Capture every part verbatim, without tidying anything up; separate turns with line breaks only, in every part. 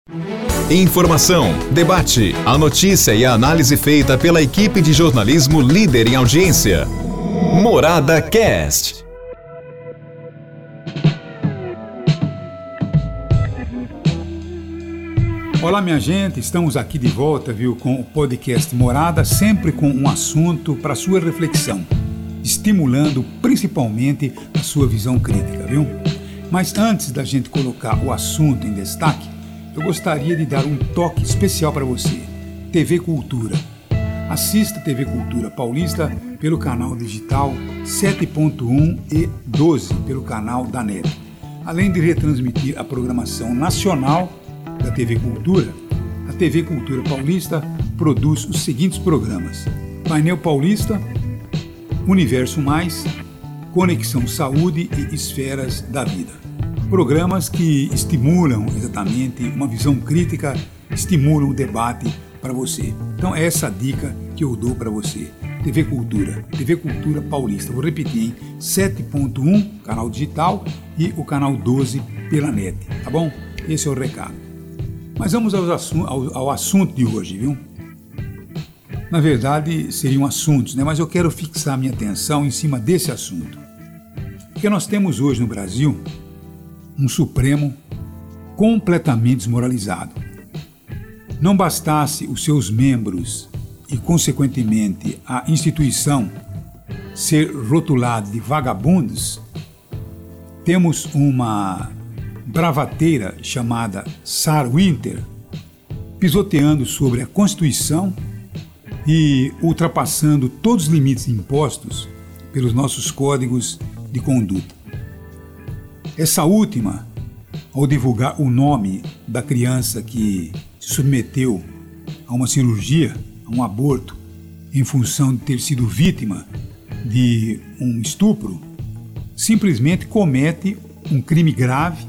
Informação, debate, a notícia e a análise feita pela equipe de jornalismo líder em audiência. Morada Cast.
Olá, minha gente, estamos aqui de volta, viu, com o podcast Morada, sempre com um assunto para sua reflexão, estimulando principalmente a sua visão crítica, viu? Mas antes da gente colocar o assunto em destaque, eu gostaria de dar um toque especial para você. T V Cultura. Assista T V Cultura Paulista pelo canal digital sete ponto um e doze pelo canal da N E T. Além de retransmitir a programação nacional da T V Cultura, a T V Cultura Paulista produz os seguintes programas: Painel Paulista, Universo Mais, Conexão Saúde e Esferas da Vida. Programas que estimulam exatamente uma visão crítica, estimulam o debate para você. Então é essa a dica que eu dou para você. T V Cultura, T V Cultura Paulista. Vou repetir, hein? sete ponto um, canal digital, e o canal doze pela N E T, tá bom? Esse é o recado. Mas vamos ao, assu- ao, ao assunto de hoje, viu? Na verdade, seriam assuntos, né? Mas eu quero fixar minha atenção em cima desse assunto. Porque nós temos hoje no Brasil um Supremo completamente desmoralizado. Não bastasse os seus membros e, consequentemente, a instituição ser rotulada de vagabundos, temos uma bravateira chamada Sarah Winter pisoteando sobre a Constituição e ultrapassando todos os limites impostos pelos nossos códigos de conduta. Essa última, ao divulgar o nome da criança que se submeteu a uma cirurgia, a um aborto, em função de ter sido vítima de um estupro, simplesmente comete um crime grave,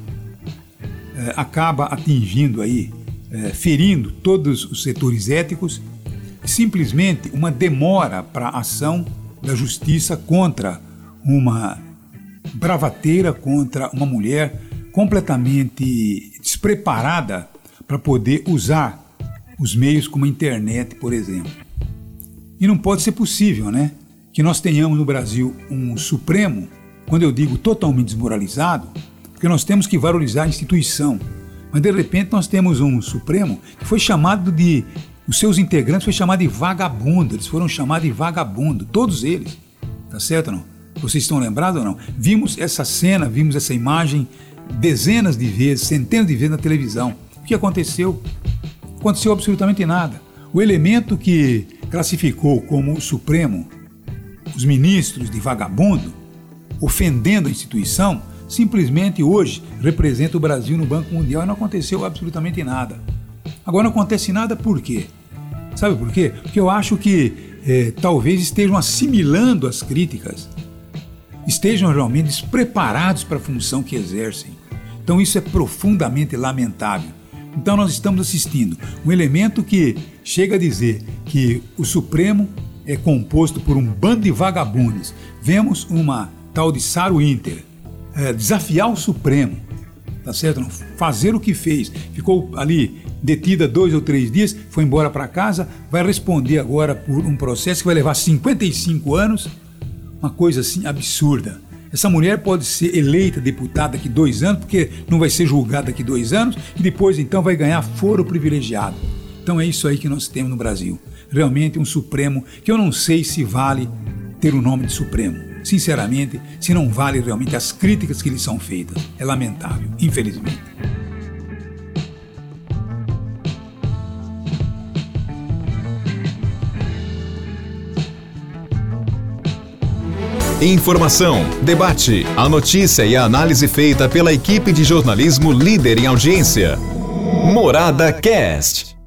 eh, acaba atingindo aí, eh, ferindo todos os setores éticos, simplesmente uma demora para a ação da justiça contra uma bravateira, contra uma mulher completamente despreparada para poder usar os meios como a internet, por exemplo. E não pode ser possível, né, que nós tenhamos no Brasil um Supremo, quando eu digo totalmente desmoralizado, porque nós temos que valorizar a instituição, mas de repente nós temos um Supremo que foi chamado de, os seus integrantes foi chamado de vagabundo, eles foram chamados de vagabundo, todos eles, tá certo ou não? Vocês estão lembrados ou não? Vimos essa cena, vimos essa imagem dezenas de vezes, centenas de vezes na televisão. O que aconteceu? Aconteceu absolutamente nada. O elemento que classificou como o Supremo os ministros de vagabundo, ofendendo a instituição, simplesmente hoje representa o Brasil no Banco Mundial e não aconteceu absolutamente nada. Agora não acontece nada por quê? Sabe por quê? Porque eu acho que eh, talvez estejam assimilando as críticas, estejam realmente despreparados para a função que exercem. Então isso é profundamente lamentável. Então nós estamos assistindo um elemento que chega a dizer que o Supremo é composto por um bando de vagabundos. Vemos uma tal de Sarah Winter é, desafiar o Supremo, tá certo? Não? Fazer o que fez. Ficou ali detida dois ou três dias, foi embora para casa, vai responder agora por um processo que vai levar cinquenta e cinco anos. Uma coisa assim absurda. Essa mulher pode ser eleita deputada daqui dois anos, porque não vai ser julgada daqui dois anos, e depois então vai ganhar foro privilegiado. Então é isso aí que nós temos no Brasil. Realmente um Supremo que eu não sei se vale ter o nome de Supremo. Sinceramente, se não vale realmente as críticas que lhe são feitas. É lamentável, infelizmente.
Informação, debate, a notícia e a análise feita pela equipe de jornalismo líder em audiência. Morada Cast.